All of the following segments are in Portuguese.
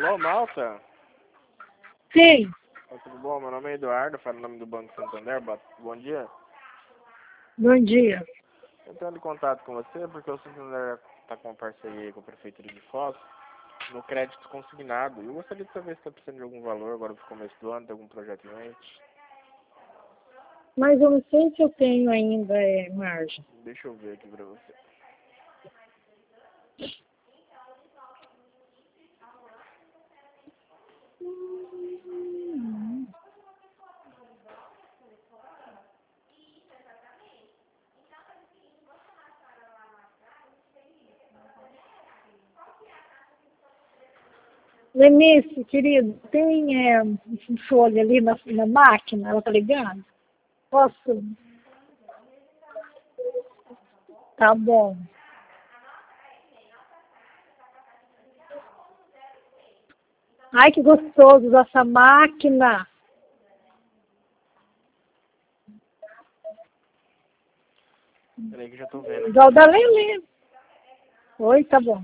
Alô, Malta? Sim. Tudo bom? Meu nome é Eduardo, falo em nome do Banco Santander. Bom dia. Bom dia. Entrando em contato com você porque o Santander está com uma parceria aí com a Prefeitura de Foz no crédito consignado. Eu gostaria de saber se está precisando de algum valor agora no começo do ano, tem algum projeto em mente. Mas eu não sei se eu tenho ainda margem. Deixa eu ver aqui para você. Lenice, querido, tem um folha ali na máquina, ela tá ligada? Posso? Tá bom. Ai, que gostoso essa máquina. Peraí que já tô vendo aqui. Igual da Lelê. Oi, tá bom.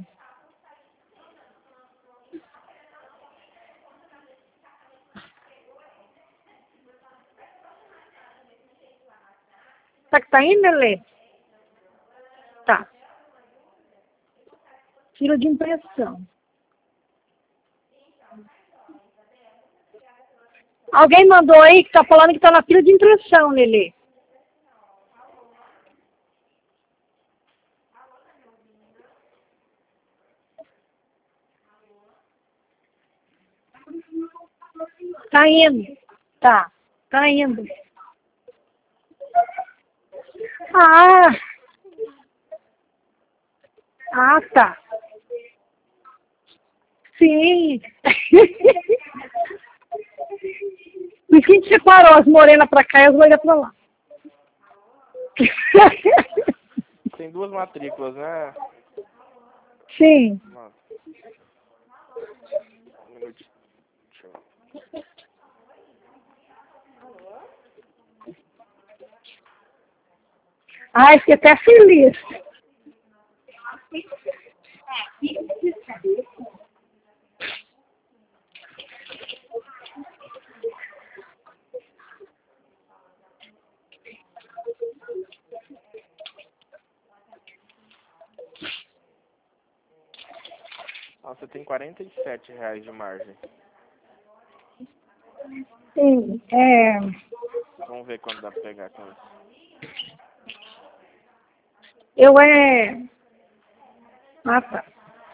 Tá aí, Lelê? Tá. Fila de impressão. Alguém mandou aí que tá falando que tá na fila de impressão, Lelê. Tá indo. Tá. Tá indo. Ah! Ah, tá. Sim. Por isso que a gente separou as morenas pra cá e as loiras pra lá. Tem duas matrículas, né? Sim. Nossa. Um minutinho. Deixa eu... Ai, fiquei até feliz. Nossa, tem R$ 47 de margem. Sim, Vamos ver quando dá pra pegar com isso. Ah, tá.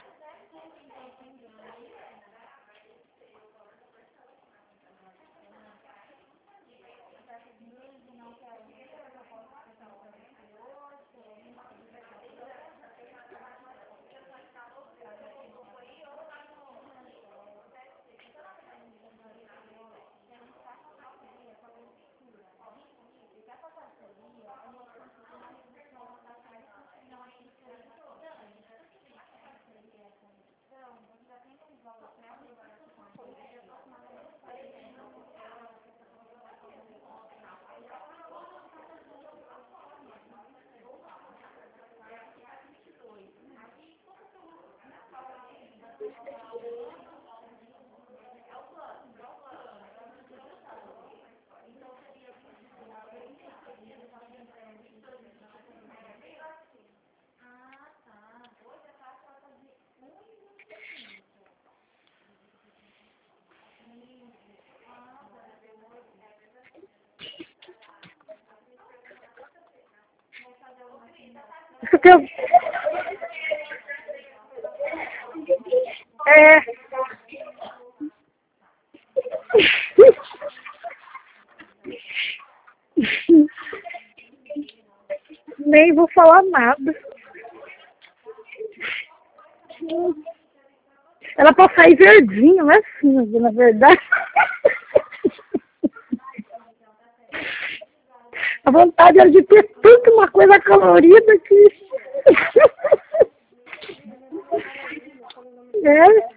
Isso que eu... Nem vou falar nada. Ela pode sair verdinha, não é cinza, na verdade. A vontade era de ter tanto uma coisa colorida que... É.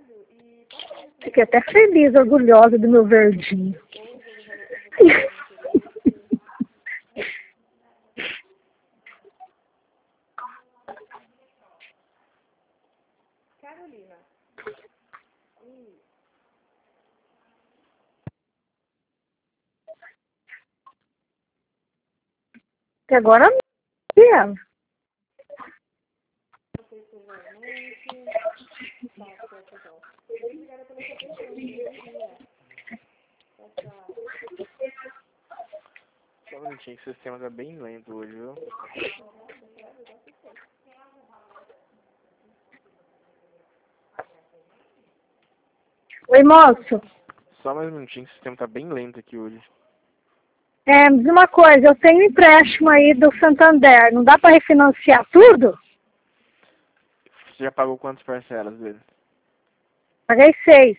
Fiquei até feliz, orgulhosa do meu verdinho. Carolina. E agora não. Só um minutinho que o sistema tá bem lento hoje, viu? Oi, moço. Só mais um minutinho que o sistema tá bem lento aqui hoje. Me diz uma coisa, eu tenho um empréstimo aí do Santander, não dá para refinanciar tudo? Você já pagou quantas parcelas dele? Paguei 6.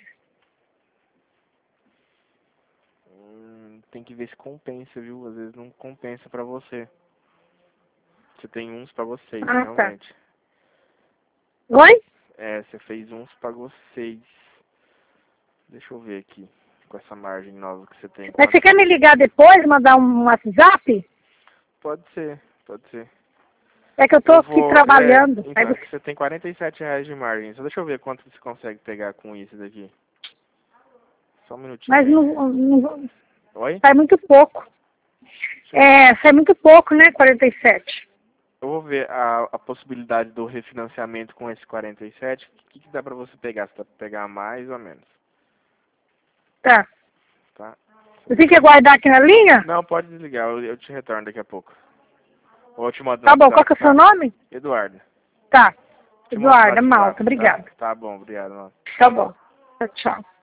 Tem que ver se compensa, viu? Às vezes não compensa pra você. Você tem uns, pagou 6, Ah, realmente. tá. Oi? Você fez uns, pagou 6. Deixa eu ver aqui, com essa margem nova que você tem. Mas você quer me ligar depois, mandar um WhatsApp? Pode ser, pode ser. É que eu tô aqui trabalhando. Então, Aí você tem R$ 47 de margem. Só deixa eu ver quanto você consegue pegar com isso daqui. Só um minutinho. Mas não Oi? sai muito pouco. Sai muito pouco, né? 47. Eu vou ver a possibilidade do refinanciamento com esse 47. O que dá pra você pegar? Você dá pra pegar mais ou menos? Tá. Tá? Você tem que aguardar aqui na linha? Não, pode desligar. Eu te retorno daqui a pouco. Ou eu te mando no Tá bom, qual WhatsApp, que é o seu nome? Eduardo. Tá. Te mando no Eduarda WhatsApp, Malta, obrigada. Tá bom, obrigado. Mano. Tá bom. Tchau, tchau.